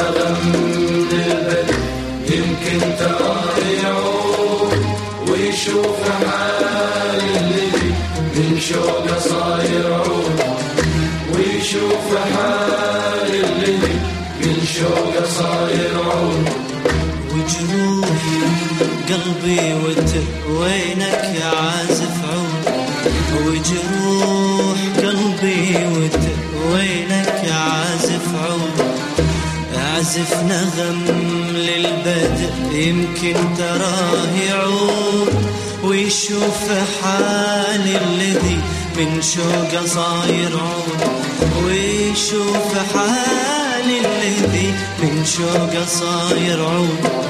نغم للبدء يمكن تراه يعود ويشوف حال الذي من شوقه صاير عود ويشوف حال الذي من شوقه صاير عود. وجروح قلبي وينك يا عازف عود وجروح قلبي وينك يا عازف عود. اعزف نغم للبدء يمكن تراه يعود ويشوف حال الذي من شوقه صاير عود ويشوف حال الذي من شوقه صاير عود.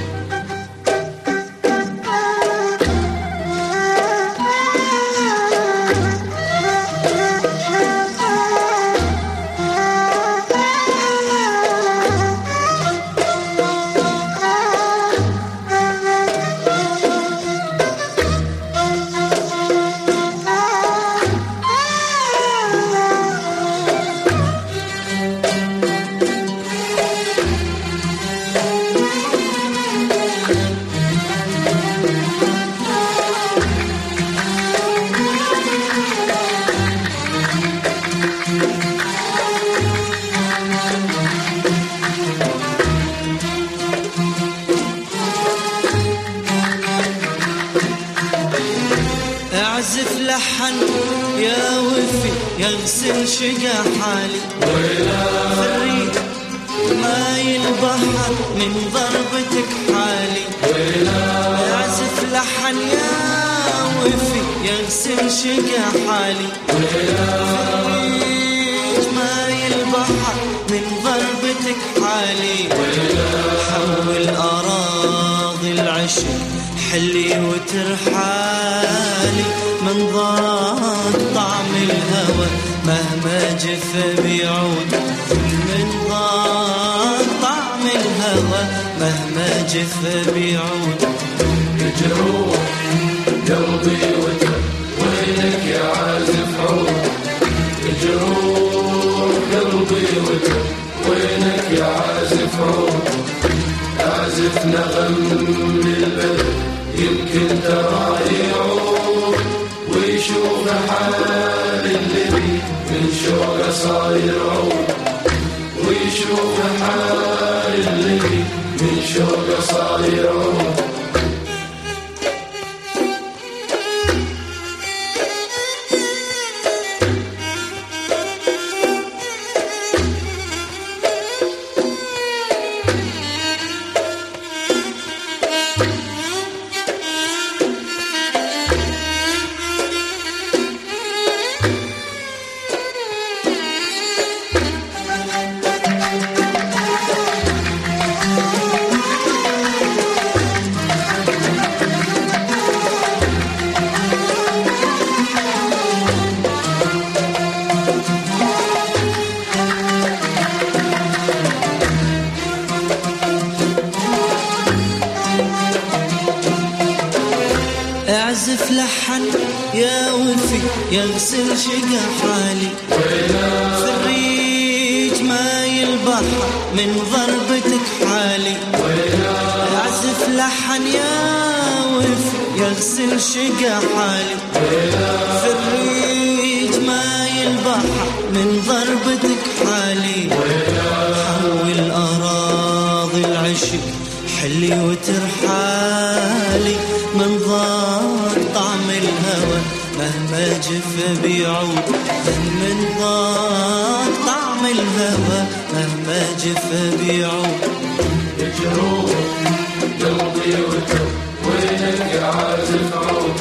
اعزف لحن يا وفي يغسل شقا حالي فريق ماي البحر من ضربتك حالي. اعزف لحن يا وفي يغسل شقا حالي فريق ماي البحر من ضربتك حالي. حول اراضي العشق حلي وترحالي من ضاق طعم الهوى مهما جف بيعود من ضاق طعم الهوى مهما جف بيعود. جروح قلبي وينك يا عازف عود جروح قلبي وينك يا عازف عود. اعزف نغم للبدء يمكن تراه يعود ويشوف حال الذي من شوقه صاير عود ويشوف حال الذي من شوقه صاير عود. اعزف لحن يا وفي يغسل شقا حالي فريج ماي البحر من ضربتك حالي. اعزف لحن يا وفي يغسل شقا حالي فريج ماي البحر من ضربتك حالي. حول اراضي العشق حلي وترحالي من ضاق طعم الهوى مهما جف بيعود من ضاق طعم الهوى مهما جف بيعود. جروح قلبي وينك يا عازف عود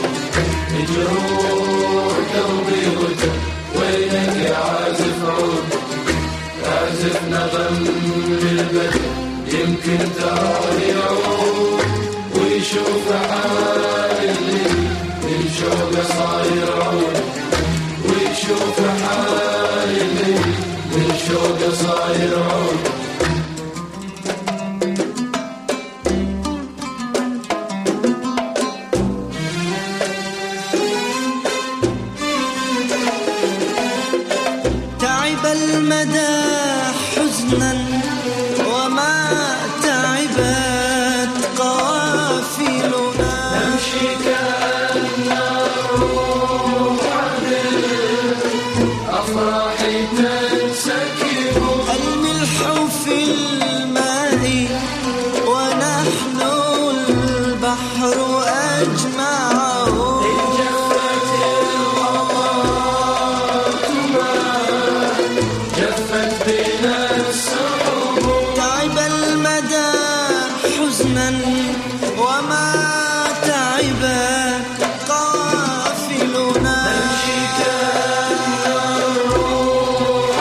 جروح قلبي وينك يا عازف عود. اعزف نغم للبدء يمكن تراه يعود ويشوف حال اللي من شوقه صاير عود ويشوف حال اللي من شوقه صاير عود. تعب المدى حزنا وما نادى حزنا وما تعبا قافلنا نمشي كالروح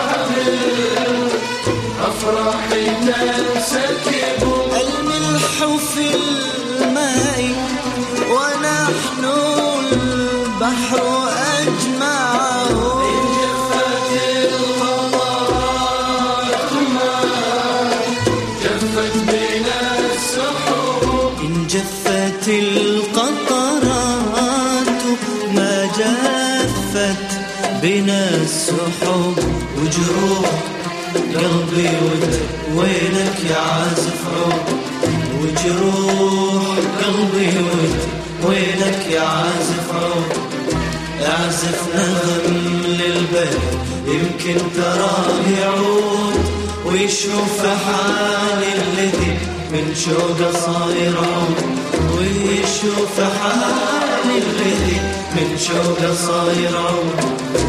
بالأفراح تنسكب الملح في الماء ونحن البحر أجمعه إن جفت القطرات ما جفت بنا السحب إن جفت القطرات ما جفت بنا السحب وجروح قلبي وينك يا عازف عود وجروح قلبي وينك يا عازف عود اعزف نغم للبيت يمكن تراه يعود ويشوف حالي الذي من شوقه صاير عود ويشوف حالي الذي من شوقه صاير عود